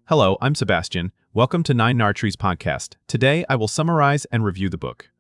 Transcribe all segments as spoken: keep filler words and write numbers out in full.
Hello, I'm Sebastian. Welcome to Nine Nartrees podcast. Today, I will summarize and review the book.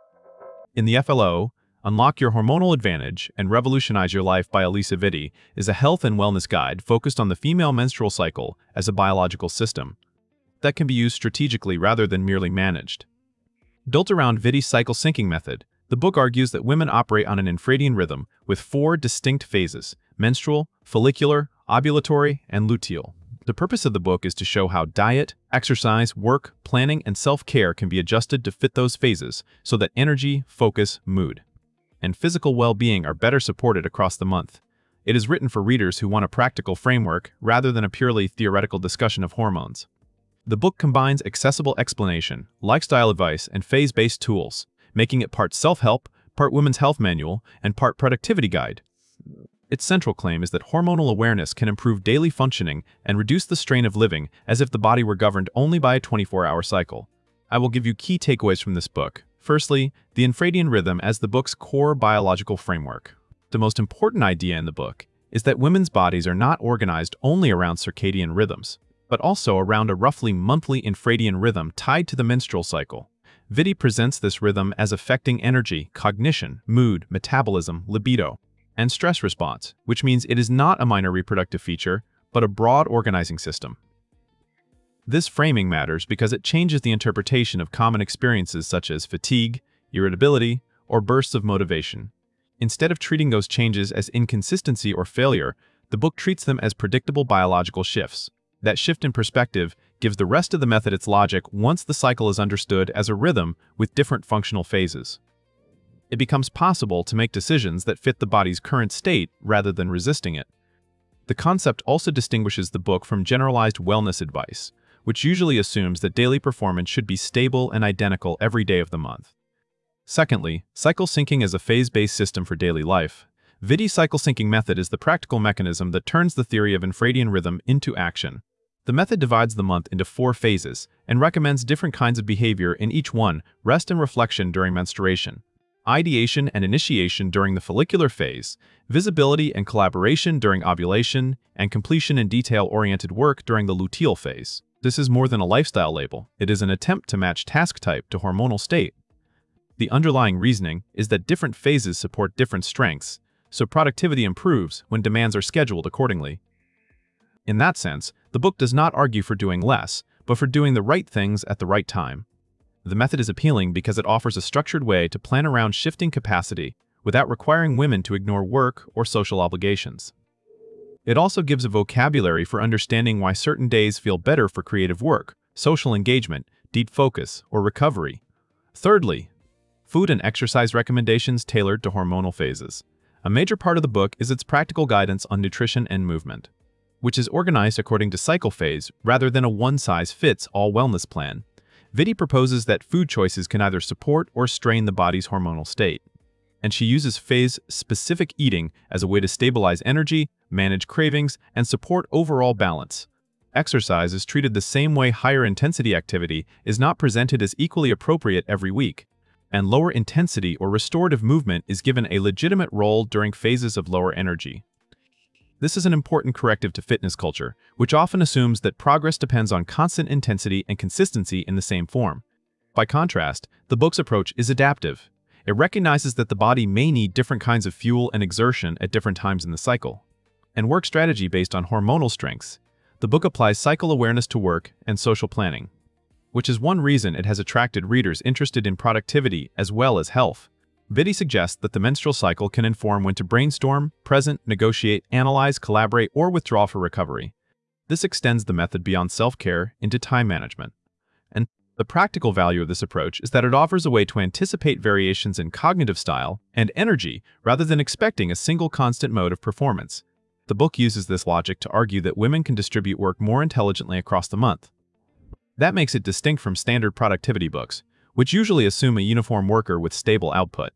In the F L O, Unlock Your Hormonal Advantage and Revolutionize Your Life by Alisa Vitti is a health and wellness guide focused on the female menstrual cycle as a biological system that can be used strategically rather than merely managed. Built around Vitti's cycle syncing method, the book argues that women operate on an infradian rhythm with four distinct phases: menstrual, follicular, ovulatory, and luteal. The purpose of the book is to show how diet, exercise, work, planning, and self-care can be adjusted to fit those phases so that energy, focus, mood, and physical well-being are better supported across the month. It is written for readers who want a practical framework rather than a purely theoretical discussion of hormones. The book combines accessible explanation, lifestyle advice, and phase-based tools, making it part self-help, part women's health manual, and part productivity guide. Its central claim is that hormonal awareness can improve daily functioning and reduce the strain of living as if the body were governed only by a twenty-four hour cycle. I will give you key takeaways from this book. Firstly, the infradian rhythm as the book's core biological framework. The most important idea in the book is that women's bodies are not organized only around circadian rhythms, but also around a roughly monthly infradian rhythm tied to the menstrual cycle. Vitti presents this rhythm as affecting energy, cognition, mood, metabolism, libido, and stress response, which means it is not a minor reproductive feature, but a broad organizing system. This framing matters because it changes the interpretation of common experiences such as fatigue, irritability, or bursts of motivation. Instead of treating those changes as inconsistency or failure, the book treats them as predictable biological shifts. That shift in perspective gives the rest of the method its logic once the cycle is understood as a rhythm with different functional phases. It becomes possible to make decisions that fit the body's current state rather than resisting it. The concept also distinguishes the book from generalized wellness advice, which usually assumes that daily performance should be stable and identical every day of the month. Secondly, cycle syncing is a phase-based system for daily life. Vitti's cycle syncing method is the practical mechanism that turns the theory of infradian rhythm into action. The method divides the month into four phases and recommends different kinds of behavior in each one: rest and reflection during menstruation, ideation and initiation during the follicular phase, visibility and collaboration during ovulation, and completion and detail-oriented work during the luteal phase. This is more than a lifestyle label. It is an attempt to match task type to hormonal state. The underlying reasoning is that different phases support different strengths, so productivity improves when demands are scheduled accordingly. In that sense, the book does not argue for doing less, but for doing the right things at the right time. The method is appealing because it offers a structured way to plan around shifting capacity without requiring women to ignore work or social obligations. It also gives a vocabulary for understanding why certain days feel better for creative work, social engagement, deep focus, or recovery. Thirdly, food and exercise recommendations tailored to hormonal phases. A major part of the book is its practical guidance on nutrition and movement, which is organized according to cycle phase rather than a one-size-fits-all wellness plan. Vitti proposes that food choices can either support or strain the body's hormonal state, and she uses phase-specific eating as a way to stabilize energy, manage cravings, and support overall balance. Exercise is treated the same way higher-intensity activity is not presented as equally appropriate every week, and lower-intensity or restorative movement is given a legitimate role during phases of lower energy. This is an important corrective to fitness culture, which often assumes that progress depends on constant intensity and consistency in the same form. By contrast, the book's approach is adaptive. It recognizes that the body may need different kinds of fuel and exertion at different times in the cycle, and work strategy based on hormonal strengths. The book applies cycle awareness to work and social planning, which is one reason it has attracted readers interested in productivity as well as health. Vitti suggests that the menstrual cycle can inform when to brainstorm, present, negotiate, analyze, collaborate, or withdraw for recovery. This extends the method beyond self-care into time management. And the practical value of this approach is that it offers a way to anticipate variations in cognitive style and energy rather than expecting a single constant mode of performance. The book uses this logic to argue that women can distribute work more intelligently across the month. That makes it distinct from standard productivity books, which usually assume a uniform worker with stable output.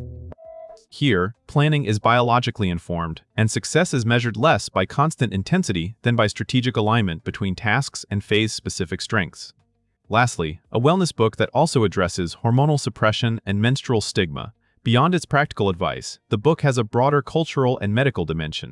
Here, planning is biologically informed, and success is measured less by constant intensity than by strategic alignment between tasks and phase-specific strengths. Lastly, a wellness book that also addresses hormonal suppression and menstrual stigma. Beyond its practical advice, the book has a broader cultural and medical dimension.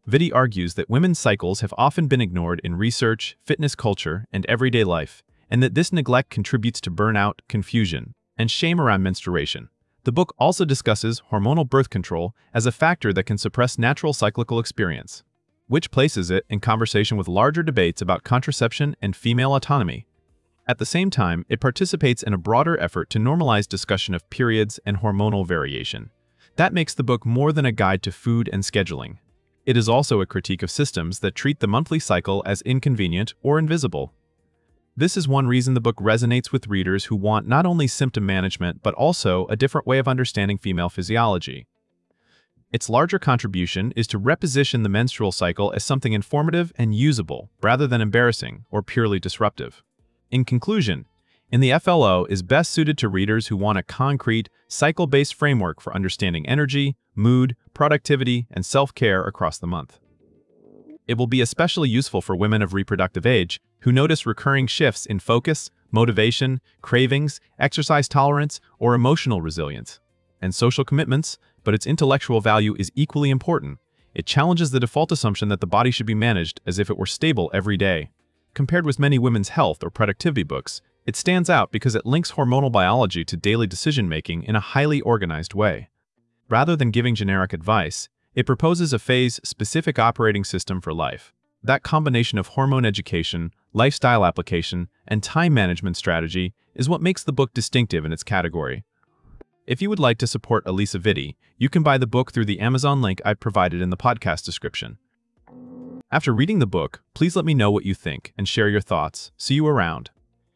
Vitti argues that women's cycles have often been ignored in research, fitness culture, and everyday life, and that this neglect contributes to burnout, confusion, and shame around menstruation. The book also discusses hormonal birth control as a factor that can suppress natural cyclical experience, which places it in conversation with larger debates about contraception and female autonomy. At the same time, it participates in a broader effort to normalize discussion of periods and hormonal variation. That makes the book more than a guide to food and scheduling. It is also a critique of systems that treat the monthly cycle as inconvenient or invisible. This is one reason the book resonates with readers who want not only symptom management but also a different way of understanding female physiology. Its larger contribution is to reposition the menstrual cycle as something informative and usable, rather than embarrassing or purely disruptive. In conclusion, In the F L O is best suited to readers who want a concrete, cycle-based framework for understanding energy, mood, productivity, and self-care across the month. It will be especially useful for women of reproductive age who notice recurring shifts in focus, motivation, cravings, exercise tolerance, or emotional resilience, and social commitments, but its intellectual value is equally important. It challenges the default assumption that the body should be managed as if it were stable every day. Compared with many women's health or productivity books, it stands out because it links hormonal biology to daily decision-making in a highly organized way. Rather than giving generic advice, it proposes a phase-specific operating system for life. That combination of hormone education, lifestyle application, and time management strategy is what makes the book distinctive in its category. If you would like to support Alisa Vitti, you can buy the book through the Amazon link I've provided in the podcast description. After reading the book, please let me know what you think and share your thoughts. See you around.